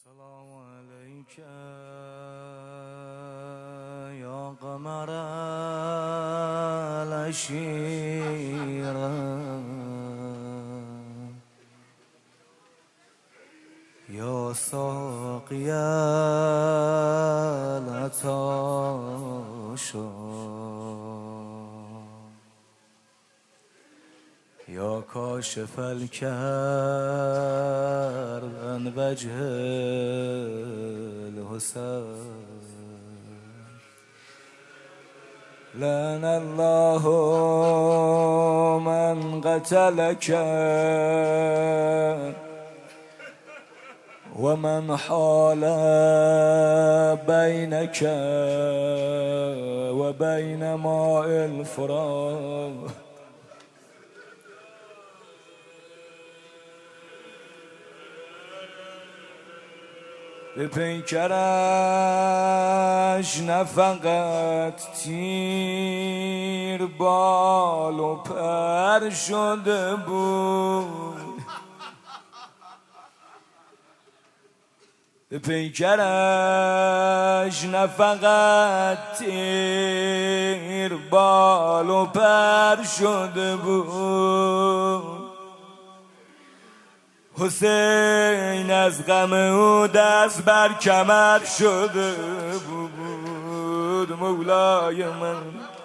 السلام عليك يا قمر العشيرة يا ساقي العطاشا يا كاشف الكرب عن وجه الحسين لعن الله من قتلك ومن حال بينك وبين ماء الفراق به پیکرش نه فقط تیر بال و پر شده بود، به پیکرش نه فقط تیر بال و پر شده بود. حسین از غم او دست بر کمر شده بود. مولای من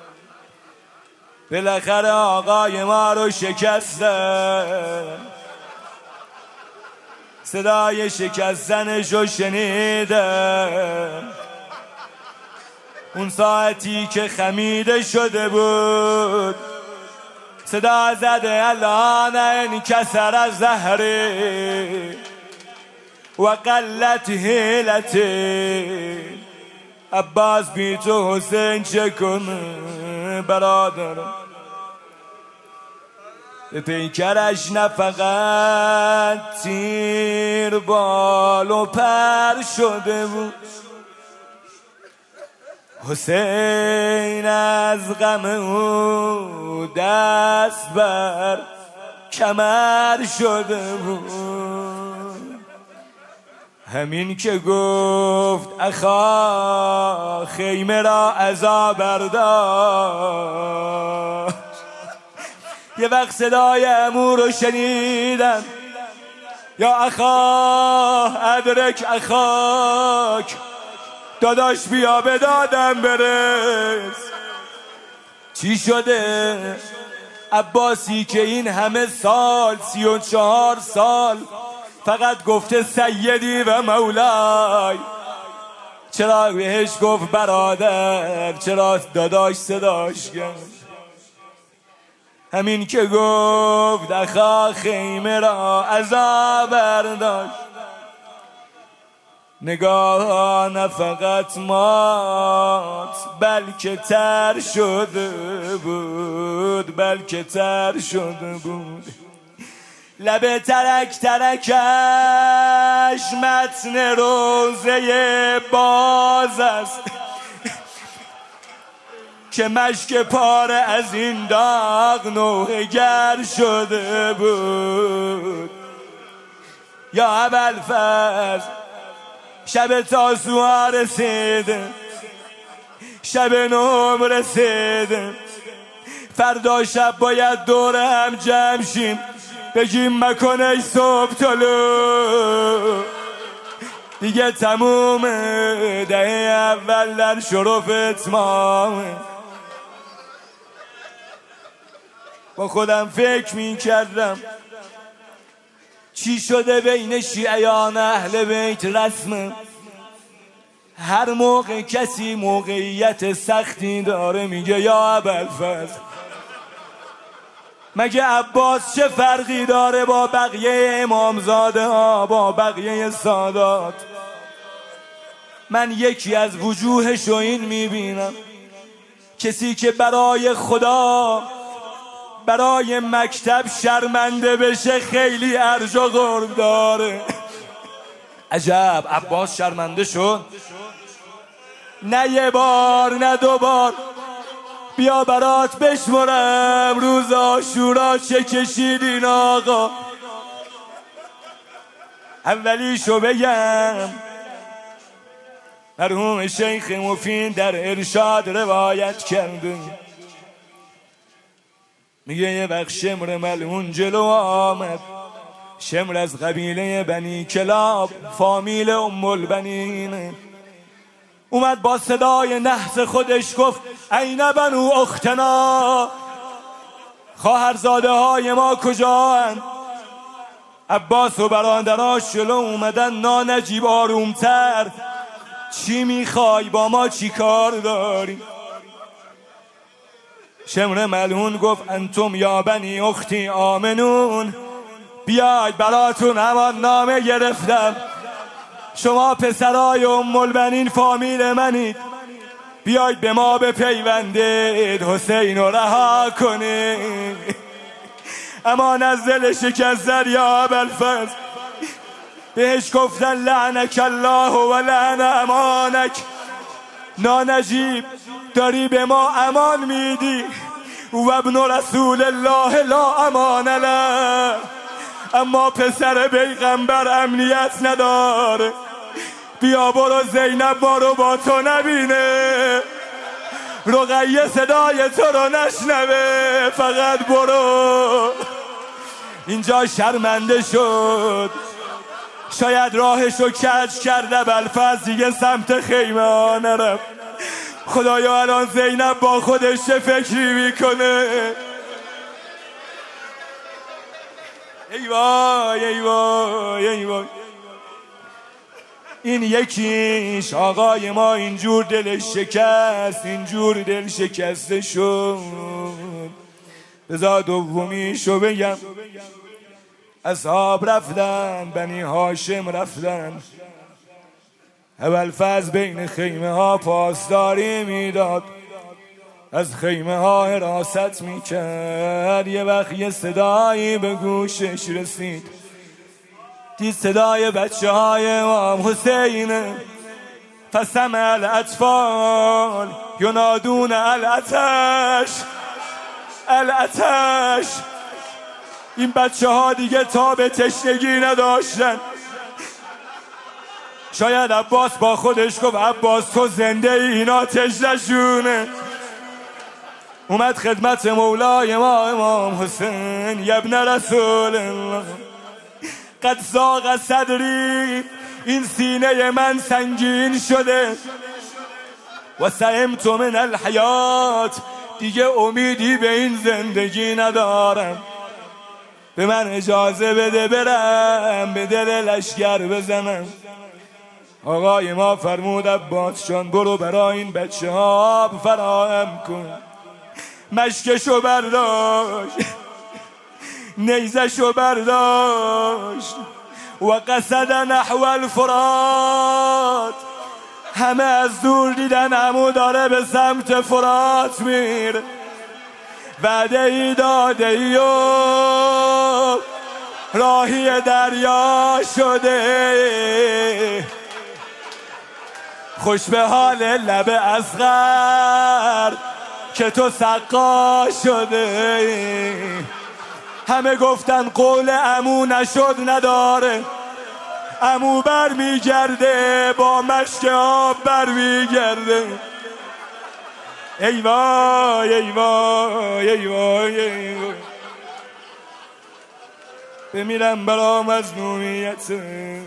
بالاخره آقای ما رو شکستن، صدای شکستنش رو شنیدم. اون ساعتی که خمیده شده بود صدا زده الان انکسر از زهره و قلت حیلته. عباس بی تو حسین چه کنه برادرم؟ به پیکرش نه فقط تیر بال و پر شده بود، حسین از غم او دست بر کمر شده بود. همین که گفت اخا خیمه را عزا برداشت، یه وقت صدای عمو رو شنیدم، یا اخا ادرک اخاک، داداش بیا به دادم برس. چی شده؟ عباسی که این همه سال 34 سال فقط گفته سیدی و مولای، چرا بهش گفت برادر؟ چرا داداش صداش کرد؟ همین که گفت اخا خیمه را عزا برداشت، نگاه نه فقط مات بلکه تر شده بود، بلکه تر شده بود. لب ترک ترکش متن روزه باز است که مشک پاره از این داغ نوحه گر شده بود. یا ابوالفضل شب تاسوعا رسیده، شب نهم رسیده، فردا شب باید دور هم جمع شیم بگیم مکنه صبح طلوع. دیگه تمومه، دهه اول در شرف اتمامه. با خودم فکر میکردم چی شده بین شیعیان اهل بیت رسمه. هر موقع کسی موقعیت سختی داره میگه یا ابوالفضل. مگه عباس چه فرقی داره با بقیه امامزاده ها، با بقیه سادات؟ من یکی از وجوهشو این میبینم، کسی که برای خدا برای مکتب شرمنده بشه خیلی ارج و قرب داره. عجب عباس شرمنده شد؟ نه یه بار نه دو بار، بیا برات بشمرم روز عاشورا چه کشیدین آقا. اولیشو بگم، مرحوم شیخ مفید در ارشاد روایت کرده، میگه یه وقت شمر ملعون جلو آمد. شمر از قبیله بنی کلاب، فامیل ام البنین، اومد با صدای نحس خودش گفت این بنو اختنا، خواهرزاده های ما کجااند؟ عباس و برادراش جلو اومدن. نانجیب آرومتر، چی میخوای؟ با ما چی کار داری؟ شمر ملعون گفت انتم یا بنی اختی آمنون، بیاید براتون همان نامه گرفتم، شما پسرای ام البنین فامیل منید، بیاید به ما بپیوندید، حسین رو رها کنید. اما نزل شکستر یا ابوالفضل، بهش گفتن لعنک الله و لعن امانک، نانجیب داری به ما امان میدی و ابن رسول الله لا امان له، اما پسر پیغمبر امنیت نداره، بیا برو زینب ما رو با تو نبینه، رقیه صدای تو رو نشنوه، فقط برو. اینجا شرمنده شد، شاید راهشو کج کرده، ابوالفضل دیگه سمت خیمه ها نرفت. خدایا الان زینب با خودش چه فکری میکنه؟ ای وای ای وای ای وای. این یکیش آقای ما اینجور دلش شکست، اینجور دل شکسته شد. بذار دومیشو بگم. اصحاب رفتن، بنی هاشم رفتن، ابوالفضل بین خیمه ها پاسداری میداد، از خیمه ها حراست میکرد. یه وقت یه صدایی به گوشش رسید، دید صدای بچه های امام حسینه. فسمع الاطفال ینادون الاتش الاتش. این بچه ها دیگه تاب تشنگی نداشتن. شاید عباس با خودش گفت عباس تو زنده ای، اینا تشنشونه. اومد خدمت مولای ما امام حسین، یبن رسول الله قد زاغ صدری، این سینه من سنگین شده، و سئمت من الحیات، دیگه امیدی به این زندگی ندارم، به من اجازه بده برم به دل لشگر بزنم. آقای ما فرمود عباس جان برو برای این بچه ها آب فراهم کن. مشکشو برداشت، نیزشو برداشت و قصد نحو الفرات. همه از دور دیدن عمو داره به سمت فرات میره. وعده ای داده ای و راهی دریا شده، خوش به حال لب اصغر که تو سقا شده. همه گفتن قول عمو نشد نداره، عمو بر میگرده با مشک آب بر میگرده. ای وای ای وای ای وای ای وای. بمیرم برا مظلومیتت،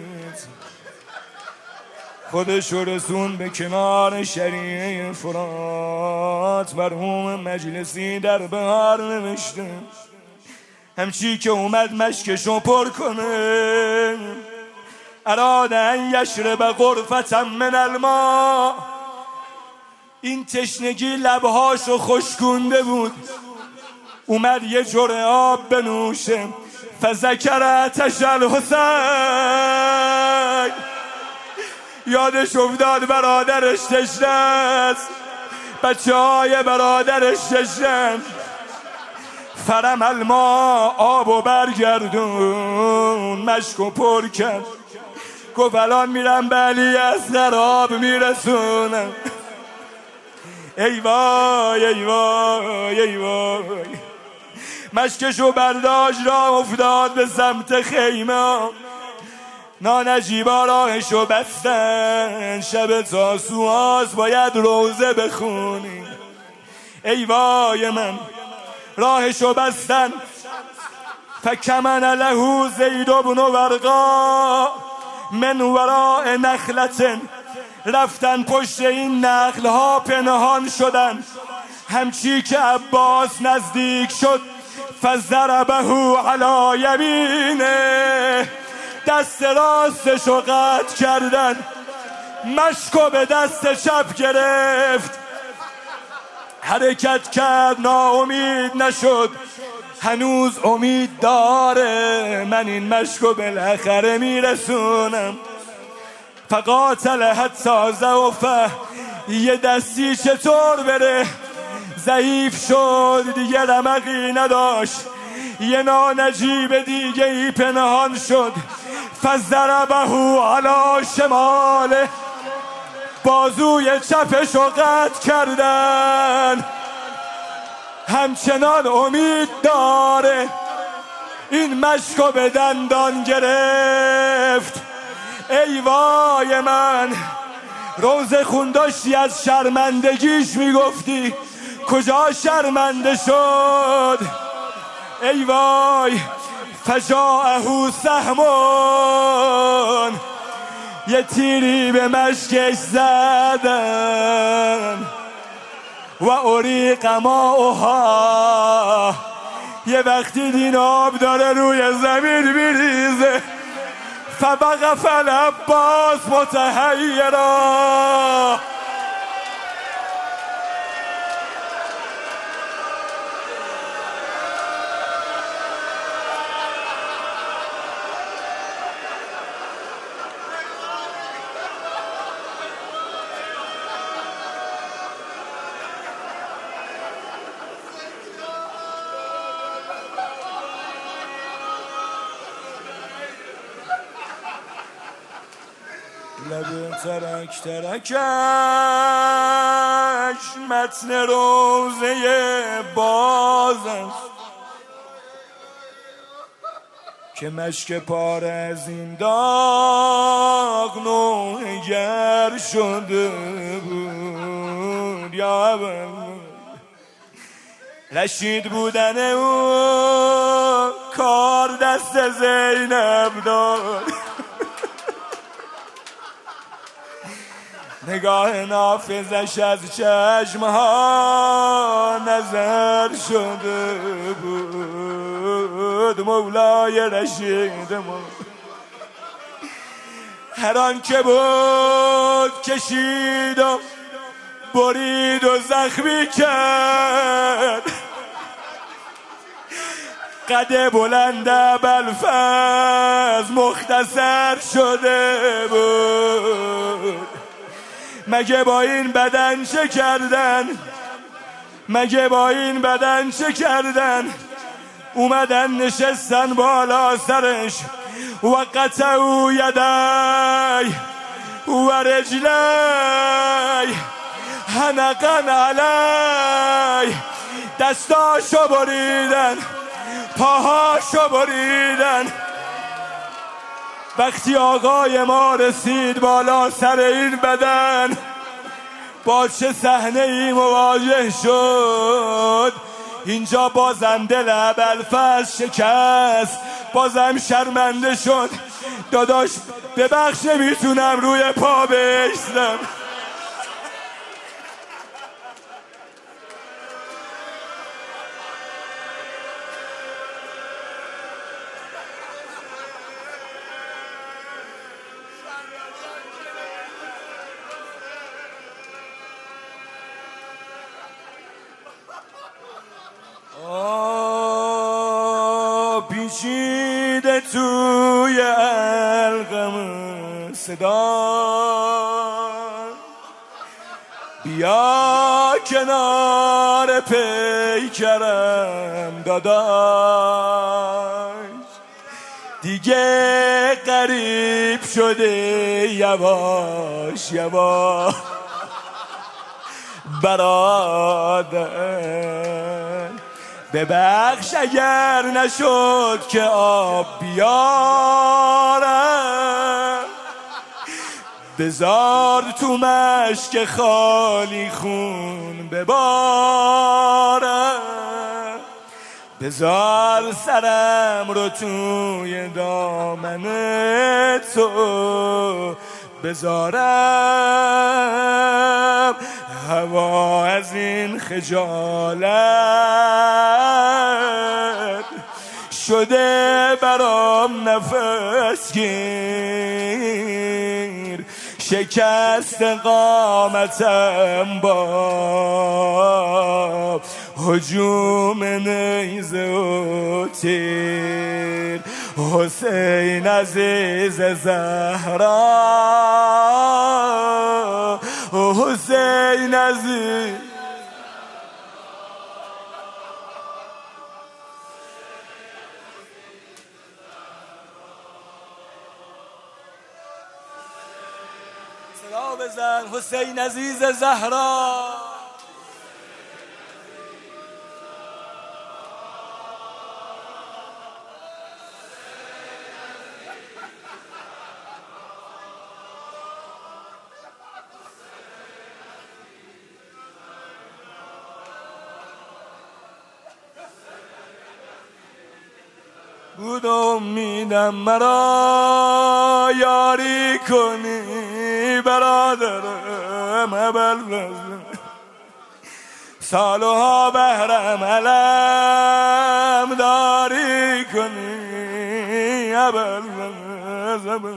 خودشو رسون به کنار شریعه فرات. مرحوم مجلسی در بهار نوشته همچی که اومد مشکشو پر کنه، اراد ان یشرب غرفة من الماء. این تشنگی لبهاشو خشکونده بود، اومد یه جرعه آب بنوشه. فذکر آتش الحسین، یادش افتاد برادرش تشنه است، بچه های برادرش تشنه. فرم الماء، آبو برگردون، مشکو پر کرد. گفت الان میرم به علی اصغر آب میرسونم. ای وای ای وای ای وای. مشکشو برداشت را افتاد به سمت خیمه. نانجیبا راهشو بستن، شب تاسوعاست باید روزه بخونی. ای وای من راهشو بستن، فکمن له زید بن ورقا من وراء نخلتن، رفتن پشت این نخلها پنهان شدن. همچی که عباس نزدیک شد فضربه علی یمینه، دست راستشو قطع کردن، مشکو به دست چپ گرفت، حرکت کرد ناامید نشد، هنوز امید داره من این مشکو بالاخره میرسونم. فقاتل حتی ضعفه، یه دستی چطور بره، ضعیف شد دیگه رمقی نداشت، یه نانجیب دیگه ای پنهان شد. فضربه علی شماله، بازوی چپشو قطع کردن، همچنان امید داره این مشکو به دندان گرفت. ای وای من روزه خونداشتی از شرمندگیش میگفتی، کجا شرمنده شد؟ ای وای فجاءه سهمون، یه تیری به مشکش زدن، و اریق ماؤها، یه وقتی دین آب داره روی زمین میریزه. فوقف العباس متحیرا، لب ترک ترکش متن روزه باز است، که مشک پاره از این داغ نوگر شده بود. یا رشید بودن او کار دست زینب داد، نگاه نافذش از چشمها نظر شده بود. مولای رشید ما هر آن که بود کشید و برید و زخمی کرد، قد بلند ابوالفضل مختصر شده بود. مگه با این بدن چه کردن؟ مگه با این بدن چه کردن؟ اومدن نشستن بالا سرش، و قطعوا یدی و رجلی حنقا علی، دستاشو بریدن، پاهاشو بریدن. وقتی آقای ما رسید بالا سر این بدن، با چه صحنه ای مواجه شد؟ اینجا بازم دل ابوالفضل شکست، بازم شرمنده شد. داداش ببخش نمیتونم روی پا بایستم. پیچیده توی القم صدا، بیا کنار پیکرم داداش، دیگه قریب شده یواش یواش برادر. ببخش اگر نشد که آب بیارم، بذار تو مشک خالی خون ببارم، بذار سرم رو توی دامن تو بذارم، هوا از این خجالت شده برام نفس گیر، شکست قامتم با هجوم نیزه و تیر، حسین عزیز زهرا، حسین عزیز صدا بزن، حسین عزیز زهرا. بود امیدم مرا یاری کنی برادرم، ابوالفضل سالها بهرم علم داری کنی، ابوالفضل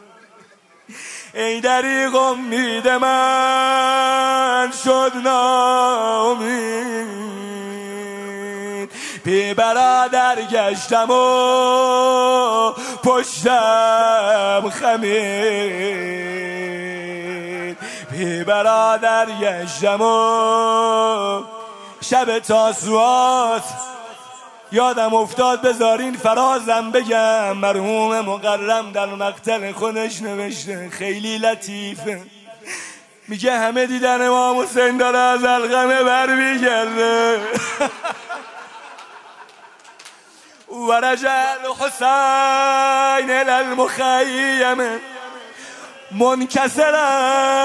ای دریغ امید من شد ناامید، بی برادر گشتم و پشتم خمید، بی برادر گشتم و شب تاسوعات یادم افتاد بذارین فرازم بگم، مرحوم مقرم در مقتل خودش نوشته خیلی لطیفه، میگه همه دیدن امام حسین داره از القمه بر میگرده ورجع الحسین الالمخیم منکسرا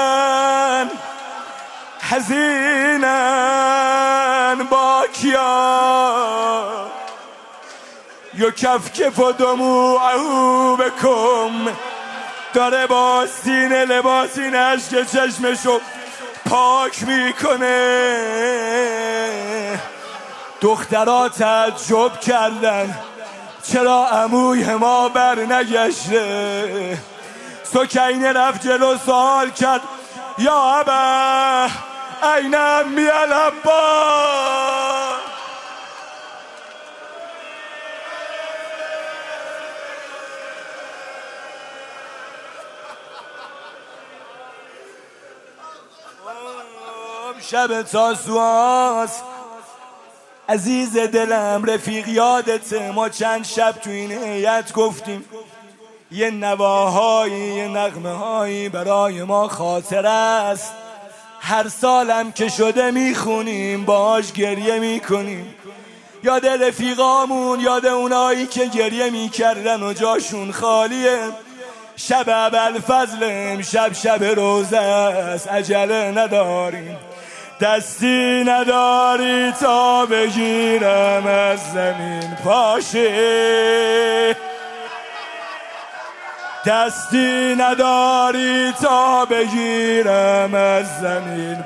حزینا باکیا یکفکف دموعه بکم، داره با سینه لباس این اشک چشمشو پاک میکنه. دخترها تعجب کردن چرا عموی ما بر نگشته، سکینه رفت جلو سوال کرد یا ابا این امی العباس، شب تاسوعات عزیز دلم رفیق یادته، ما چند شب تو این هیئت گفتیم یه نواهایی یه نغمه هایی برای ما خاطر است، هر سالم که شده میخونیم باهاش گریه میکنیم، یاد رفیقامون، یاد اونایی که گریه میکردن و جاشون خالیه. شب ابوالفضل امشب شب روزه است، عجله نداریم، دستی نداری تا بگیرم از زمین پاشه، دستی نداری تا بگیرم از زمین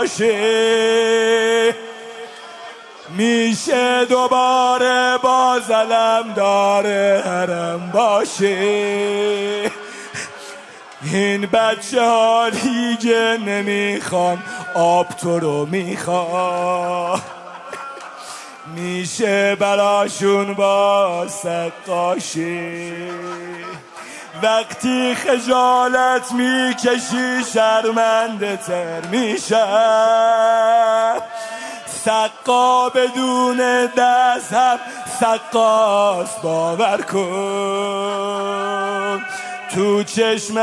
پاشه، میشه دوباره باز علم داره حرم باشه، این بچه ها دیگه نمیخوان آب تو رو میخوان، میشه براشون با سقاشه، وقتی خجالت میکشی شرمنده تر میشم، سقا بدون دست هم سقاس باور کن، تو چشم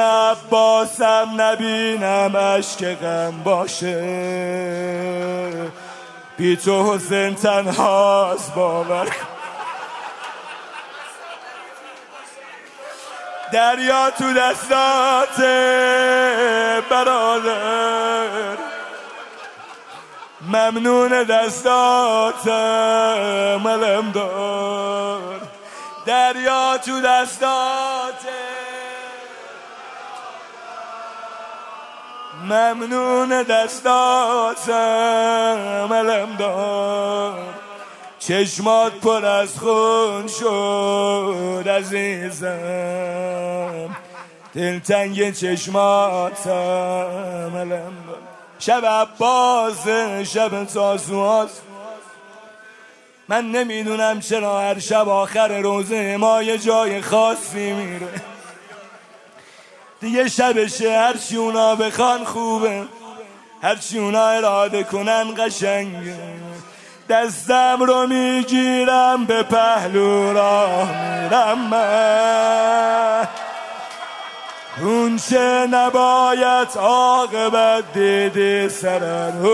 عباسم نبینم اشک غم باشه، بی تو حسین تنهاست باور کن. دریا تو دستات برادر، ممنون دستاتم علمدار. دریا تو دستات ممنون دستاتم علمدار. چشمات پر از خون شد عزیزم، دلتنگ چشماتم علمدار. شب عباس شب تاسوعاست، من نمیدونم چرا هر شب آخر روزه ما یه جای خاصی میره. دیگه شبشه هرچی اونا بخوان خوبه، هرچی اونا اراده کنن قشنگه. دستم رو میگیرم به پهلو راه میرم من، اون چه نباید عاقبت دیدی سرم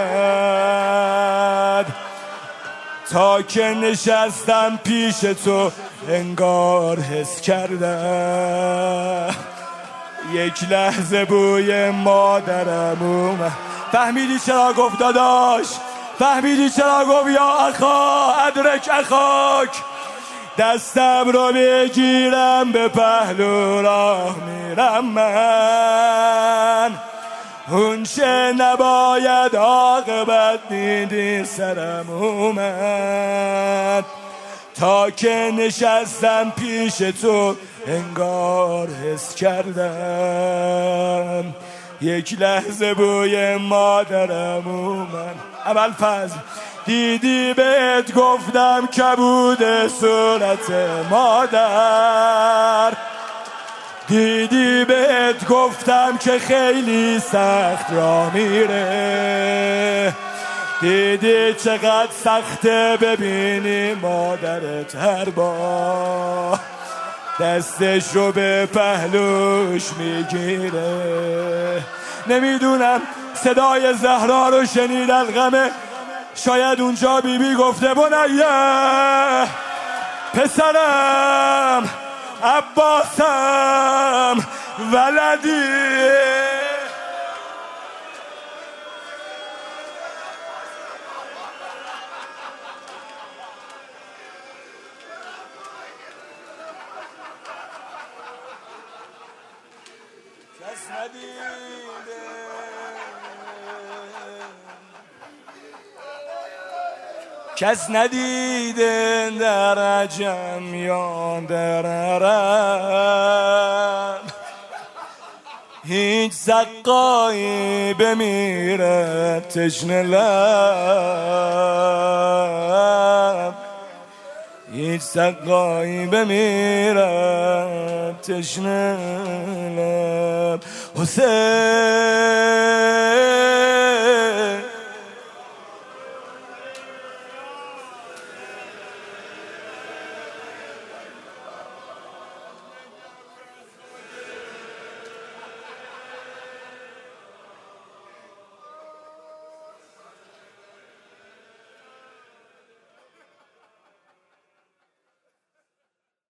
اومد. تا که نشستم پیش تو انگار حس کردم یک لحظه بوی مادرم اومد. فهمیدی چرا گفت داداش؟ فهمیدی چرا گفت یا اخا ادرک اخاک؟ دستم رو بگیرم به پهلو راه میرم من، اون چه نباید عاقبت دیدی سرم اومد. تا که نشستم پیش تو انگار حس کردم یک لحظه بوی مادرم اومد. اول فضل دیدی بهت گفتم کبود صورت مادر، دیدی بهت گفتم که خیلی سخت را میره، دیدی چقدر سخته ببینی مادرت هر بار دستش رو به پهلوش میگیره. نمیدونم صدای زهرا رو شنیدن غمه، شاید اونجا بیبی گفته بنیه پسرم عباسم ولدی. کس ندیده در عجم یا در عرب، هیچ سقایی بمیرد تشنه لب، هیچ سقایی بمیرد تشنه لب. حسین